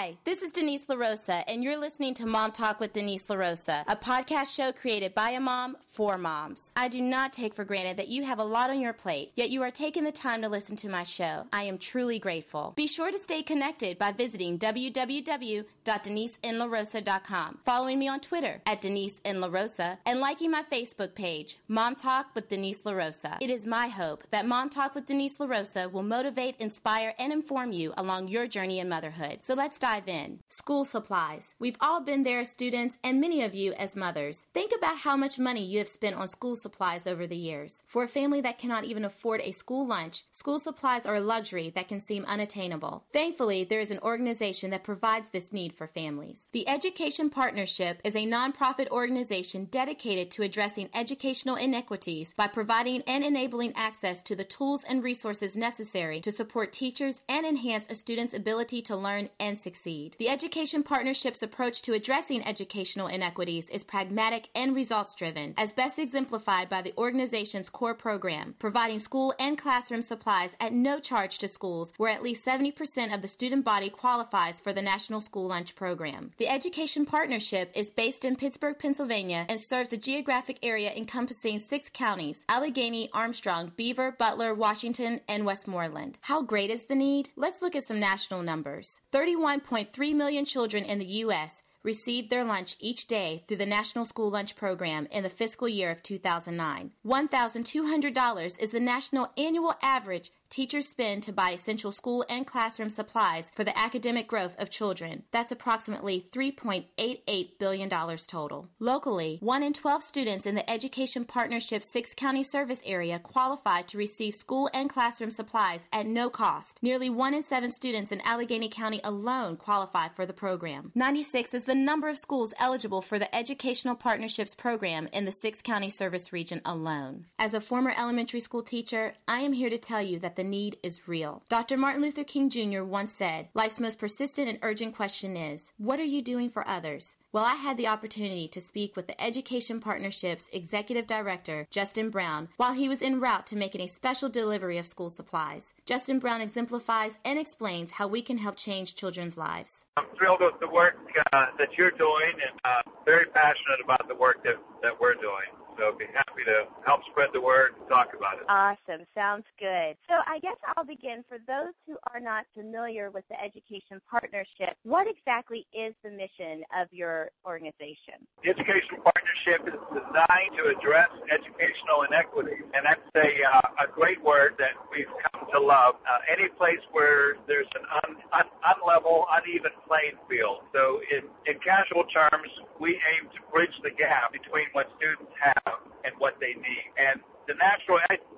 Hi, this is Denise LaRosa, and you're listening to Mom Talk with Denise LaRosa, a podcast show created by a mom for moms. I do not take for granted that you have a lot on your plate, yet you are taking the time to listen to my show. I am truly grateful. Be sure to stay connected by visiting www.deniseinlarosa.com, following me on Twitter at Denise N. LaRosa, and liking my Facebook page, Mom Talk with Denise LaRosa. It is my hope that Mom Talk with Denise LaRosa will motivate, inspire, and inform you along your journey in motherhood. So let's dive in. School supplies. We've all been there as students, and many of you as mothers. Think about how much money you have spent on school supplies over the years. For a family that cannot even afford a school lunch, school supplies are a luxury that can seem unattainable. Thankfully, there is an organization that provides this need for families. The Education Partnership is a nonprofit organization dedicated to addressing educational inequities by providing and enabling access to the tools and resources necessary to support teachers and enhance a student's ability to learn and succeed. The Education Partnership's approach to addressing educational inequities is pragmatic and results-driven, as best exemplified by the organization's core program, providing school and classroom supplies at no charge to schools where at least 70% of the student body qualifies for the National School Lunch Program. The Education Partnership is based in Pittsburgh, Pennsylvania, and serves a geographic area encompassing 6 counties: Allegheny, Armstrong, Beaver, Butler, Washington, and Westmoreland. How great is the need? Let's look at some national numbers. 31.3 million children in the U.S. received their lunch each day through the National School Lunch Program in the fiscal year of 2009. $1,200 is the national annual average teachers spend to buy essential school and classroom supplies for the academic growth of children. That's approximately $3.88 billion total. Locally, 1 in 12 students in the Education Partnership's 6-county service area qualify to receive school and classroom supplies at no cost. Nearly 1 in 7 students in Allegheny County alone qualify for the program. 96 is the number of schools eligible for the Educational Partnership's program in the 6-county service region alone. As a former elementary school teacher, I am here to tell you that the need is real. Dr. Martin Luther King Jr. once said, "Life's most persistent and urgent question is, what are you doing for others?" Well, I had the opportunity to speak with the Education Partnership's Executive Director, Justin Brown, while he was en route to making a special delivery of school supplies. Justin Brown exemplifies and explains how we can help change children's lives. I'm thrilled with the work that you're doing, and very passionate about the work that we're doing. So I'd be happy to help spread the word and talk about it. Awesome. Sounds good. So I guess I'll begin. For those who are not familiar with the Education Partnership, what exactly is the mission of your organization? The Education Partnership is designed to address educational inequity, and that's a great word that we've come to love. Any place where there's an unlevel, uneven playing field. So in casual terms, we aim to bridge the gap between what students have and what they need. And the natural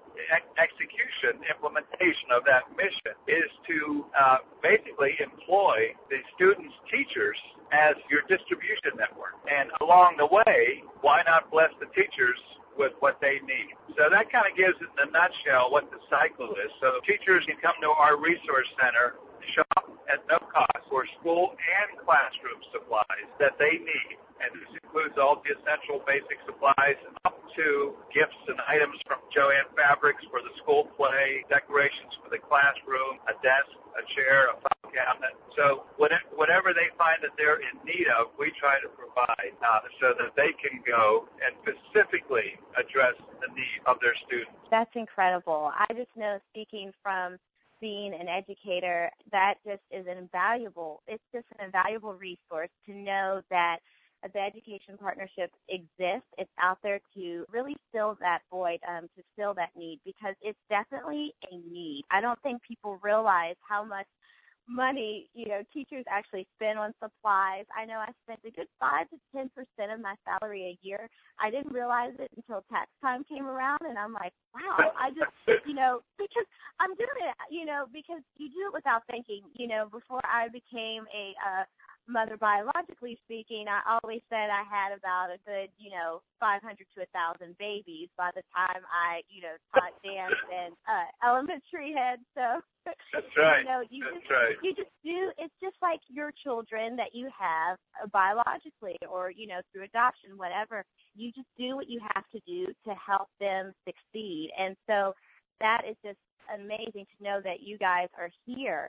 implementation of that mission is to basically employ the students' teachers as your distribution network. And along the way, why not bless the teachers with what they need? So that kind of gives it in a nutshell what the cycle is. So teachers can come to our resource center, shop at no cost for school and classroom supplies that they need. And this includes all the essential basic supplies up to gifts and items from Joann Fabrics for the school play, decorations for the classroom, a desk, a chair, a file cabinet. So whatever they find that they're in need of, we try to provide so that they can go and specifically address the need of their students. That's incredible. I just know, speaking from being an educator, that just is an invaluable resource to know that the Education Partnership exists. It's out there to really fill that void, to fill that need, because it's definitely a need. I don't think people realize how much money, teachers actually spend on supplies. I know I spent a good 5 to 10% of my salary a year. I didn't realize it until tax time came around, and I'm like, wow, I just, because I'm doing it, because you do it without thinking. Before I became a mother, biologically speaking, I always said I had about a good, 500 to 1,000 babies by the time I, taught dance and elementary head. So, that's right. You just do. It's just like your children that you have biologically, or through adoption, whatever. You just do what you have to do to help them succeed, and so that is just amazing to know that you guys are here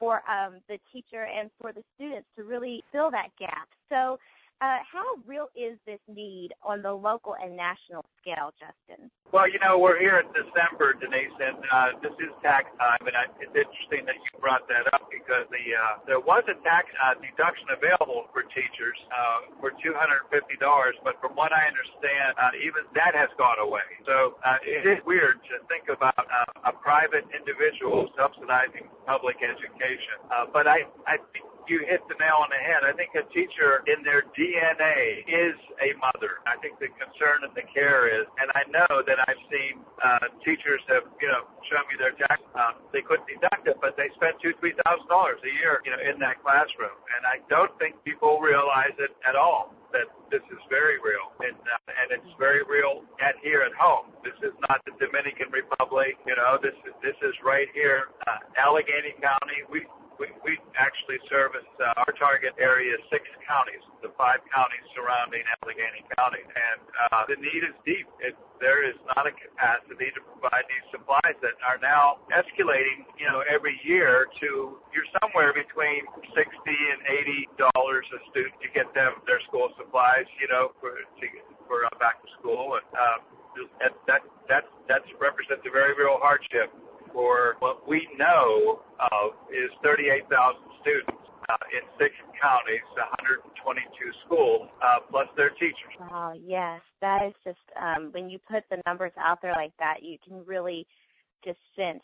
for the teacher and for the students to really fill that gap. So how real is this need on the local and national scale, Justin? Well, we're here in December, Denise, and this is tax time, and it's interesting that you brought that up because there was a tax deduction available for teachers for $250, but from what I understand, even that has gone away. So it is weird to think about a private individual subsidizing public education, but I think you hit the nail on the head. I think a teacher in their DNA is a mother. I think the concern and the care is, and I know that I've seen teachers have, shown me their tax. They couldn't deduct it, but they spent $2,000 to $3,000 a year, in that classroom. And I don't think people realize it at all, that this is very real, and it's very real here at home. This is not the Dominican Republic. This is right here, Allegheny County. We actually service our target area is 6 counties, the 5 counties surrounding Allegheny County, and the need is deep. There is not a capacity to provide these supplies that are now escalating, every year to you're somewhere between $60 and $80 a student to get them their school supplies, for back to school, and that represents a very real hardship for what we know of is 38,000 students in 6 counties, 122 schools, plus their teachers. Oh, yes. That is just, when you put the numbers out there like that, you can really just sense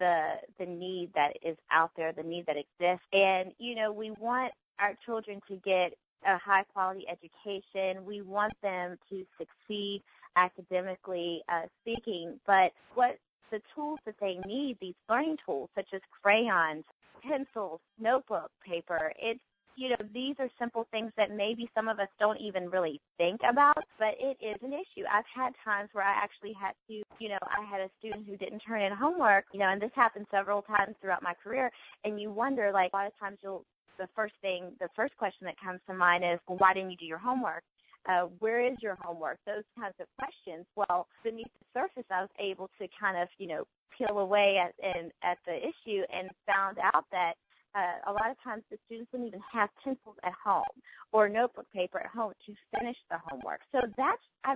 the need that is out there, the need that exists. And, we want our children to get a high-quality education. We want them to succeed academically speaking, but what the tools that they need, these learning tools such as crayons, pencils, notebook paper, these are simple things that maybe some of us don't even really think about, but it is an issue. I've had times where I actually had to, I had a student who didn't turn in homework, and this happened several times throughout my career, and you wonder, a lot of times the first question that comes to mind is, well, why didn't you do your homework? Where is your homework? Those kinds of questions. Well, beneath the surface, I was able to kind of, peel away at the issue and found out that a lot of times the students didn't even have pencils at home or notebook paper at home to finish the homework. So that's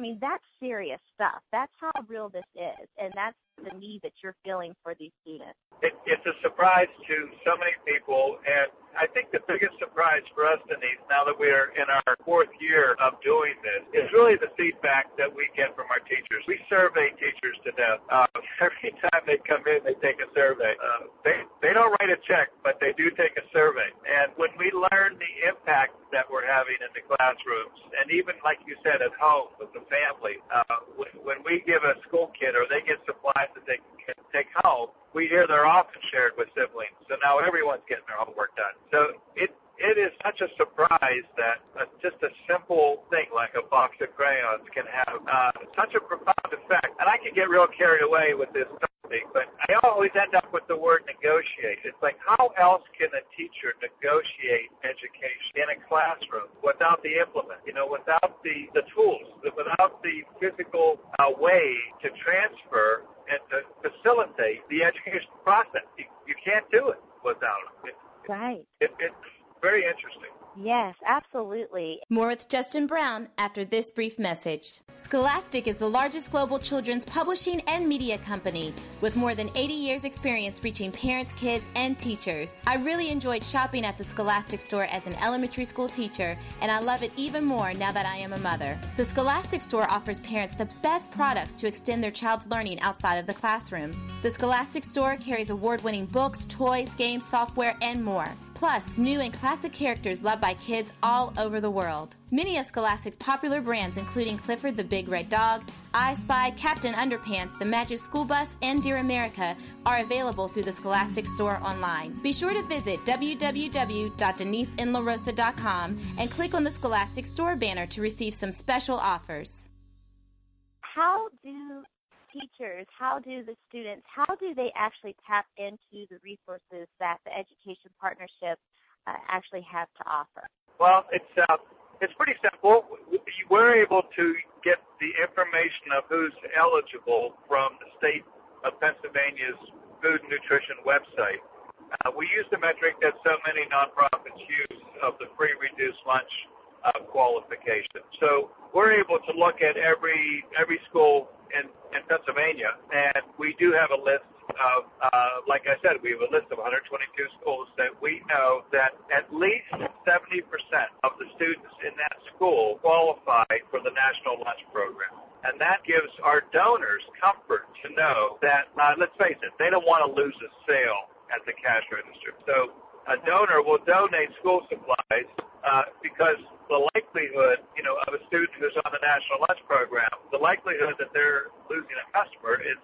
serious stuff. That's how real this is, and that's the need that you're feeling for these students. It's a surprise to so many people, and I think the biggest surprise for us, Denise, now that we're in our 4th year of doing this, is really the feedback that we get from our teachers. We survey teachers to death. Every time they come in, they take a survey. They don't write a check, but they do take a survey. And when we learn the impact that we're having in the classrooms, and even like you said, at home with the family, when we give a school kid or they get supplies that they can take home, we hear they're often shared with siblings. So now everyone's getting their homework done. So it is such a surprise that just a simple thing like a box of crayons can have such a profound effect. And I can get real carried away with this topic, but I always end up with the word negotiate. It's like, how else can a teacher negotiate education in a classroom without the implement, without the tools, without the physical way to transfer and to facilitate the education process? You can't do it without it. Right. It's very interesting. Yes, absolutely. More with Justin Brown after this brief message. Scholastic is the largest global children's publishing and media company with more than 80 years experience reaching parents, kids, and teachers. I really enjoyed shopping at the Scholastic store as an elementary school teacher, and I love it even more now that I am a mother. The Scholastic store offers parents the best products to extend their child's learning outside of the classroom. The Scholastic store carries award-winning books, toys, games, software, and more. Plus, new and classic characters loved by kids all over the world. Many of Scholastic's popular brands, including Clifford the Big Red Dog, I Spy, Captain Underpants, the Magic School Bus, and Dear America, are available through the Scholastic store online. Be sure to visit www.deniseinlarosa.com and click on the Scholastic store banner to receive some special offers. How do teachers, how do the students, how do they actually tap into the resources that the Education Partnership actually has to offer? Well, it's pretty simple. We're able to get the information of who's eligible from the state of Pennsylvania's Food and Nutrition website. we use the metric that so many nonprofits use of the free reduced lunch qualification. So we're able to look at every school in Pennsylvania, and we do have a list of, like I said, we have a list of 122 schools that we know that at least 70% of the students in that school qualify for the National Lunch Program. And that gives our donors comfort to know that, let's face it, they don't want to lose a sale at the cash register. So a donor will donate school supplies because the likelihood, of a student who's on the National Lunch Program, the likelihood that they're losing a customer is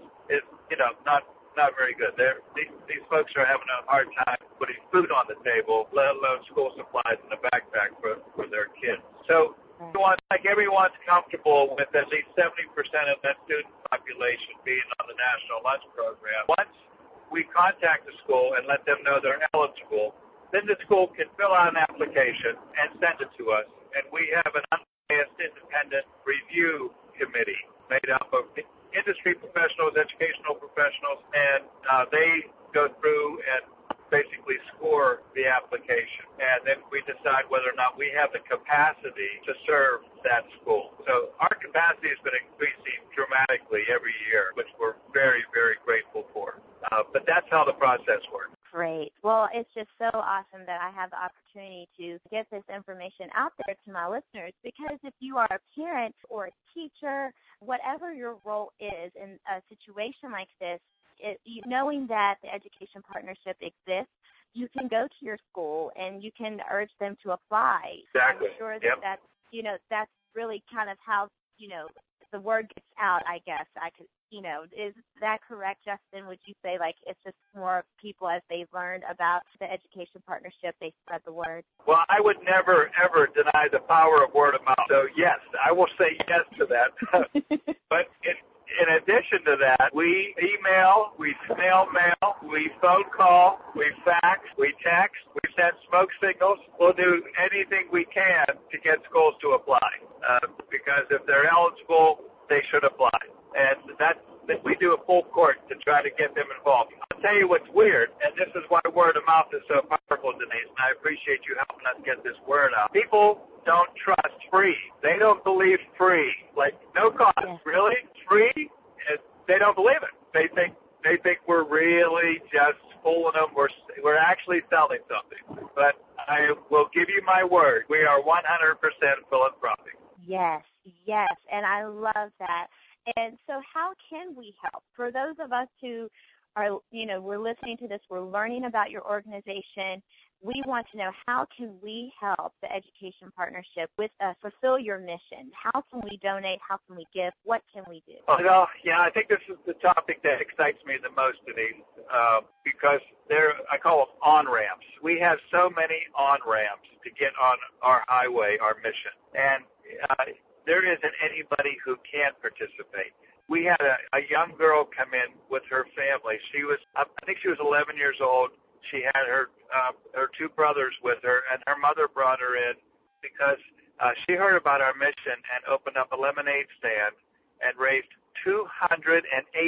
not very good. These folks are having a hard time putting food on the table, let alone school supplies in the backpack for their kids. So everyone's comfortable with at least 70% of that student population being on the National Lunch Program. Once we contact the school and let them know they're eligible, then the school can fill out an application and send it to us. And we have an unbiased independent review committee made up of industry professionals, educational professionals, and they go through and basically score the application. And then we decide whether or not we have the capacity to serve that school. So our capacity has been increasing dramatically every year, which we're very, very grateful for. But that's how the process works. Great. Well, it's just so awesome that I have the opportunity to get this information out there to my listeners, because if you are a parent or a teacher, whatever your role is in a situation like this, knowing that the Education Partnership exists, you can go to your school and you can urge them to apply. Exactly. I'm sure that that's really kind of how, the word gets out, I guess. Is that correct, Justin? Would you say, it's just more people as they've learned about the Education Partnership, they spread the word? Well, I would never, ever deny the power of word of mouth. So, yes, I will say yes to that. But in addition to that, we email, we snail mail, we phone call, we fax, we text, we send smoke signals. We'll do anything we can to get schools to apply, because if they're eligible, they should apply. And we do a full court to try to get them involved. I'll tell you what's weird, and this is why word of mouth is so powerful, Denise, and I appreciate you helping us get this word out. People don't trust free. They don't believe free. No cost. Yeah. Really? Free? They don't believe it. They think we're really just fooling them. We're actually selling something. But I will give you my word. We are 100% philanthropic. Yes, and I love that. And so how can we help? For those of us who are, we're listening to this, we're learning about your organization, we want to know, how can we help the Education Partnership with fulfill your mission? How can we donate? How can we give? What can we do? Oh, yeah, I think this is the topic that excites me the most, Denise, because I call them on-ramps. We have so many on-ramps to get on our highway, our mission. And there isn't anybody who can't participate. We had a young girl come in with her family. I think she was 11 years old. She had her two brothers with her, and her mother brought her in because she heard about our mission and opened up a lemonade stand and raised $287.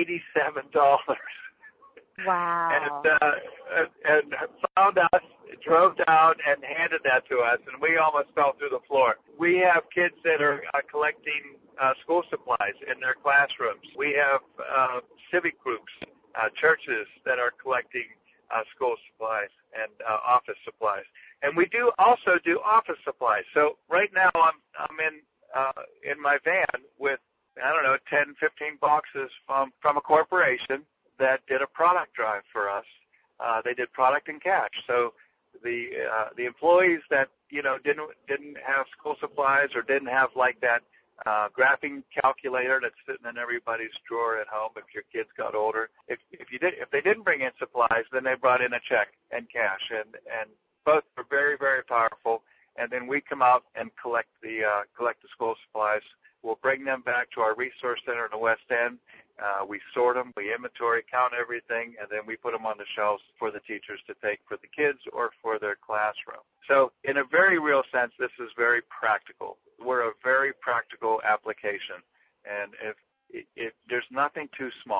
Wow. And found us, drove down, and handed that to us, and we almost fell through the floor. We have kids that are collecting school supplies in their classrooms. We have civic groups, churches that are collecting school supplies and office supplies. And we also do office supplies. So right now I'm in my van with, 10, 15 boxes from a corporation that did a product drive for us. They did product and cash. So the employees that didn't have school supplies or didn't have that graphing calculator that's sitting in everybody's drawer at home if your kids got older, if they didn't bring in supplies, then they brought in a check and cash, and both are very, very powerful. And then we come out and collect the school supplies. We'll bring them back to our resource center in the West End. We sort them, we inventory, count everything, and then we put them on the shelves for the teachers to take for the kids or for their classroom. So in a very real sense, this is very practical. We're a very practical application, and if there's nothing too small.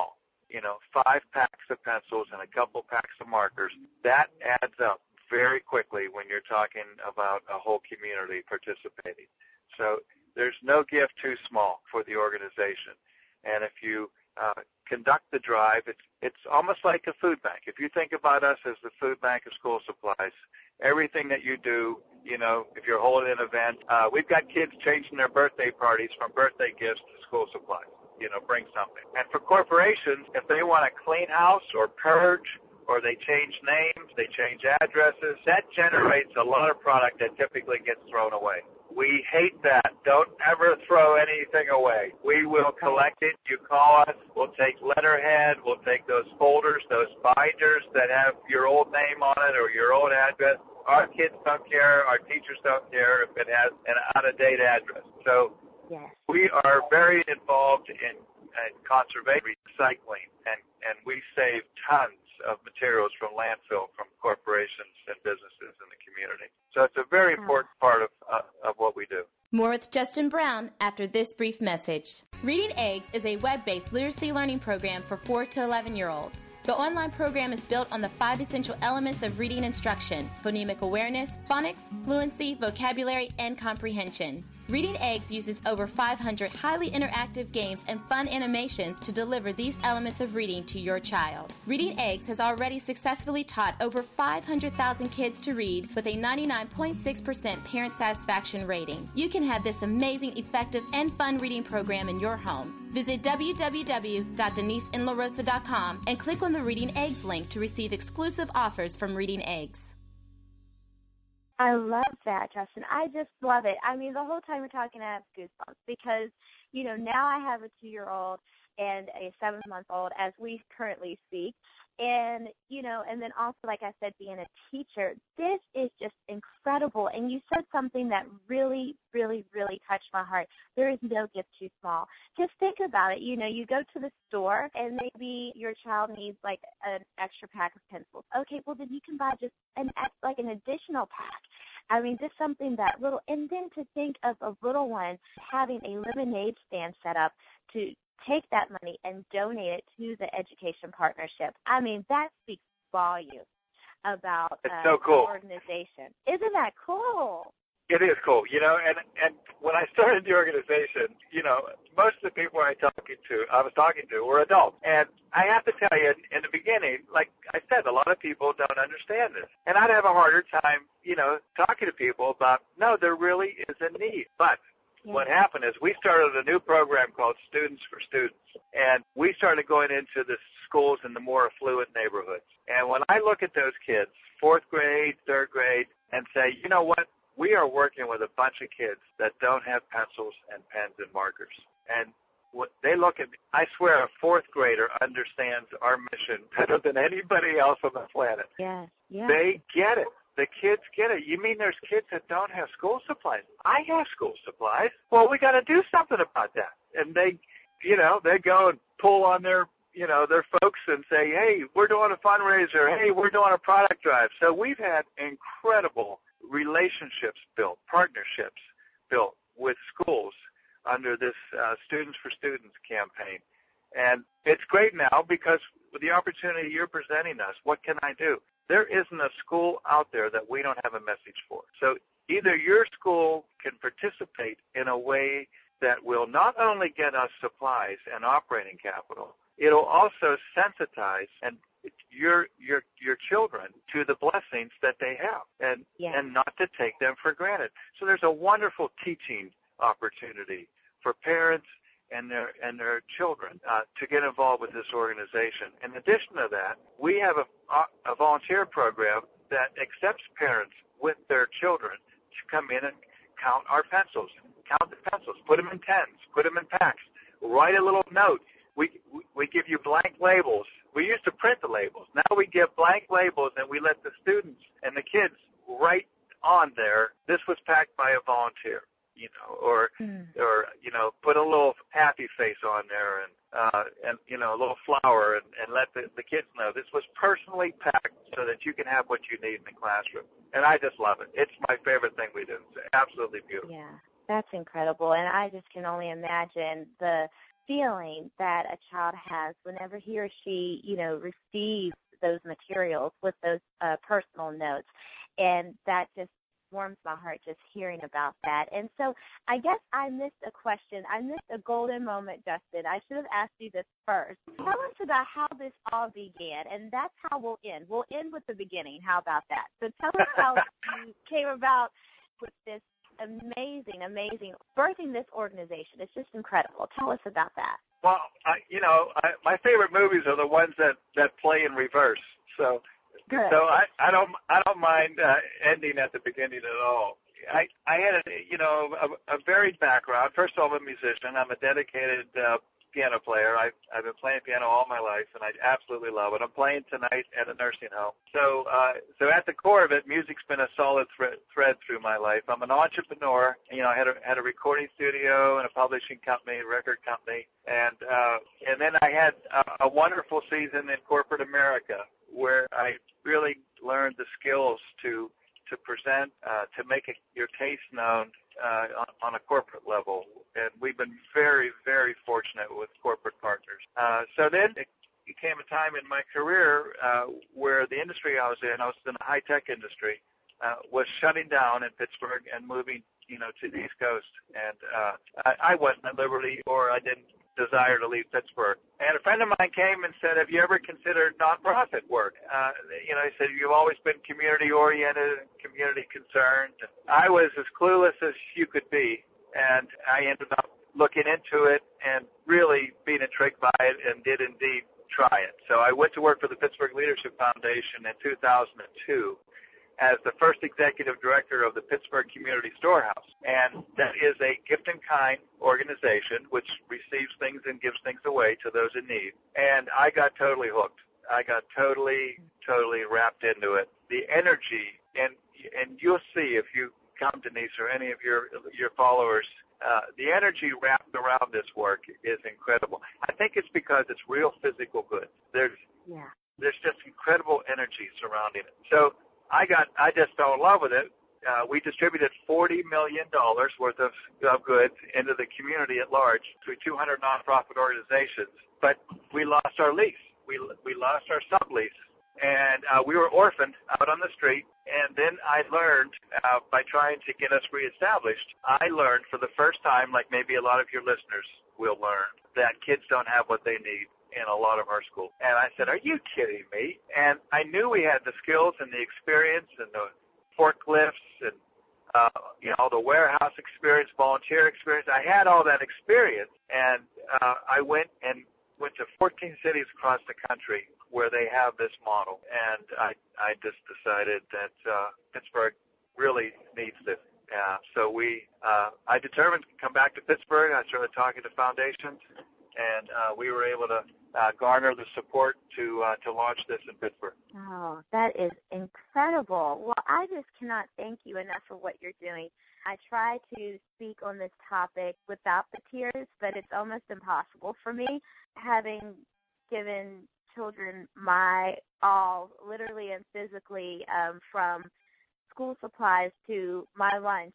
5 packs of pencils and a couple packs of markers, that adds up very quickly when you're talking about a whole community participating. So there's no gift too small for the organization. And if you conduct the drive, it's almost like a food bank. If you think about us as the food bank of school supplies, everything that you do, if you're holding an event, we've got kids changing their birthday parties from birthday gifts to school supplies. Bring something. And for corporations, if they want to clean house or purge, or they change names, they change addresses, that generates a lot of product that typically gets thrown away. We hate that. Don't ever throw anything away. We will collect it. You call us. We'll take letterhead. We'll take those folders, those binders that have your old name on it or your old address. Our kids don't care. Our teachers don't care if it has an out-of-date address. So yes, we are very involved in conservation, recycling, and we save tons of materials from landfill from corporations and businesses in the community. So it's a very important part of what we do. More with Justin Brown after this brief message. Reading Eggs is a web-based literacy learning program for 4 to 11-year-olds. The online program is built on the 5 essential elements of reading instruction: phonemic awareness, phonics, fluency, vocabulary, and comprehension. Reading Eggs uses over 500 highly interactive games and fun animations to deliver these elements of reading to your child. Reading Eggs has already successfully taught over 500,000 kids to read with a 99.6% parent satisfaction rating. You can have this amazing, effective, and fun reading program in your home. Visit www.deniseinlarosa.com and click on the Reading Eggs link to receive exclusive offers from Reading Eggs. I love that, Justin. I just love it. I mean, the whole time we're talking, I have goosebumps because, now I have a 2-year-old and a 7-month-old as we currently speak. And, and then also, like I said, being a teacher, this is just incredible. And you said something that really, really, really touched my heart. There is no gift too small. Just think about it. You go to the store and maybe your child needs like an extra pack of pencils. Okay, well, then you can buy just an additional pack. I mean, just something that little. And then to think of a little one having a lemonade stand set up to take that money and donate it to the education partnership. I mean, that speaks volumes about so cool. the organization. Isn't that cool? It is cool, and when I started the organization, most of the people I was talking to were adults. And I have to tell you, in the beginning, like I said, a lot of people don't understand this. And I'd have a harder time, talking to people about, no, there really is a need. But what happened is we started a new program called Students for Students, and we started going into the schools in the more affluent neighborhoods. And when I look at those kids, 4th grade, 3rd grade, and say, you know what, we are working with a bunch of kids that don't have pencils and pens and markers. And what they look at me, I swear a 4th grader understands our mission better than anybody else on the planet. Yes. They get it. The kids get it. You mean there's kids that don't have school supplies? I have school supplies. Well, we got to do something about that. And they go and pull on their folks and say, hey, we're doing a fundraiser. Hey, we're doing a product drive. So we've had incredible relationships built, partnerships built with schools under this Students for Students campaign. And it's great now because with the opportunity you're presenting us, what can I do? There isn't a school out there that we don't have a message for. So either your school can participate in a way that will not only get us supplies and operating capital, it'll also sensitize and your children to the blessings that they have and not to take them for granted. So there's a wonderful teaching opportunity for parents and their children to get involved with this organization. In addition to that, we have a volunteer program that accepts parents with their children to come in and count our pencils, count the pencils, put them in tens, put them in packs, write a little note. We give you blank labels. We used to print the labels. Now we give blank labels and we let the students and the kids write on there, this was packed by a volunteer. Or put a little happy face on there and a little flower and let the kids know this was personally packed so that you can have what you need in the classroom. And I just love it. It's my favorite thing we do. It's absolutely beautiful. Yeah, that's incredible. And I just can only imagine the feeling that a child has whenever he or she, receives those materials with those personal notes. And that just warms my heart just hearing about that. And so I guess I missed a question. I missed a golden moment, Justin. I should have asked you this first. Tell us about how this all began, and that's how we'll end. We'll end with the beginning. How about that? So tell us how you came about with this amazing birthing this organization. It's just incredible. Tell us about that. Well, my favorite movies are the ones that play in reverse. So good. So I don't mind ending at the beginning at all. I had a varied background. First of all, I'm a musician. I'm a dedicated piano player. I've been playing piano all my life, and I absolutely love it. I'm playing tonight at a nursing home. So at the core of it, music's been a solid thread through my life. I'm an entrepreneur. I had a recording studio and a publishing company, a record company, and then I had a wonderful season in corporate America where I really learned the skills to present, to make your taste known on a corporate level. And we've been very, very fortunate with corporate partners. So then it came a time in my career where the industry I was in the high-tech industry, was shutting down in Pittsburgh and moving, to the East Coast. And I wasn't at liberty, or I didn't desire to leave Pittsburgh. And a friend of mine came and said, have you ever considered nonprofit work? He said, you've always been community-oriented and community-concerned. I was as clueless as you could be, and I ended up looking into it and really being intrigued by it and did indeed try it. So I went to work for the Pittsburgh Leadership Foundation in 2002 as the first executive director of the Pittsburgh Community Storehouse. And that is a gift-in-kind organization which receives things and gives things away to those in need. And I got totally hooked. I got totally wrapped into it. The energy, and you'll see if you come, Denise, or any of your followers, the energy wrapped around this work is incredible. I think it's because it's real physical goods. There's just incredible energy surrounding it. So I just fell in love with it. We distributed $40 million worth of goods into the community at large through 200 nonprofit organizations. But we lost our lease. We lost our sublease. And we were orphaned out on the street. And then I learned, by trying to get us reestablished, I learned for the first time, like maybe a lot of your listeners will learn, that kids don't have what they need in a lot of our schools. And I said, are you kidding me? And I knew we had the skills and the experience and the forklifts and, the warehouse experience, volunteer experience. I had all that experience. And I went to 14 cities across the country where they have this model. And I just decided that Pittsburgh really needs this. So I determined to come back to Pittsburgh. I started talking to foundations, and we were able to garner the support to launch this in Pittsburgh. Oh, that is incredible. Well, I just cannot thank you enough for what you're doing. I try to speak on this topic without the tears, but it's almost impossible for me, having given children my all, literally and physically, from school supplies to my lunch.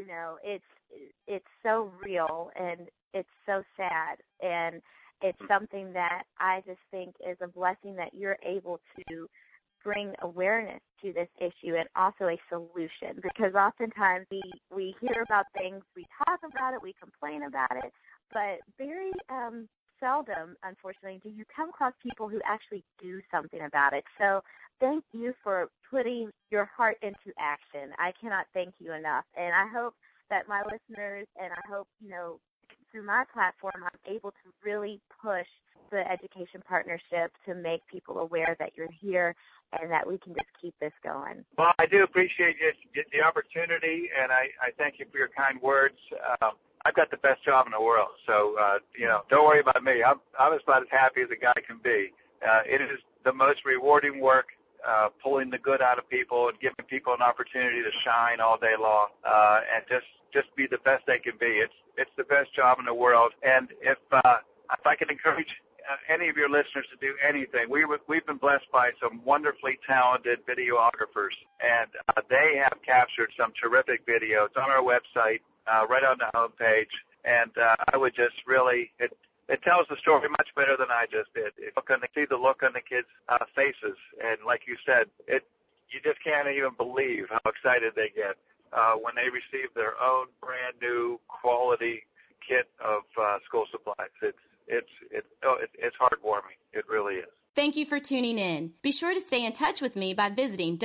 It's so real, and it's so sad, and it's something that I just think is a blessing that you're able to bring awareness to this issue and also a solution, because oftentimes we hear about things, we talk about it, we complain about it, but very seldom, unfortunately, do you come across people who actually do something about it. So thank you for putting your heart into action. I cannot thank you enough. And I hope that my listeners, and I hope, through my platform, I'm able to really push the Education Partnership to make people aware that you're here and that we can just keep this going. Well, I do appreciate the opportunity, and I thank you for your kind words. I've got the best job in the world, so, don't worry about me. I'm about as happy as a guy can be. It is the most rewarding work, pulling the good out of people and giving people an opportunity to shine all day long, and just be the best they can be. It's the best job in the world. And if I can encourage any of your listeners to do anything, we've been blessed by some wonderfully talented videographers, and they have captured some terrific videos on our website, right on the homepage. And I would just really it tells the story much better than I just did. You can see the look on the kids' faces, and like you said, you just can't even believe how excited they get when they receive their own brand new quality kit of school supplies. It's heartwarming. It really is. Thank you for tuning in. Be sure to stay in touch with me by visiting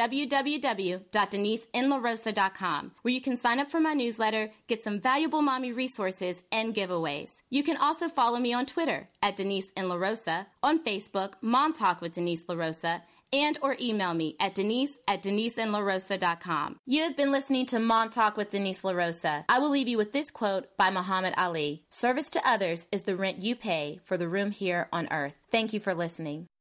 www.deniseinlarosa.com, where you can sign up for my newsletter, get some valuable mommy resources, and giveaways. You can also follow me on Twitter at Denise N. LaRosa, on Facebook, Mom Talk with Denise LaRosa, or email me at denise@deniseinlarosa.com. You have been listening to Mom Talk with Denise LaRosa. I will leave you with this quote by Muhammad Ali. Service to others is the rent you pay for the room here on earth. Thank you for listening.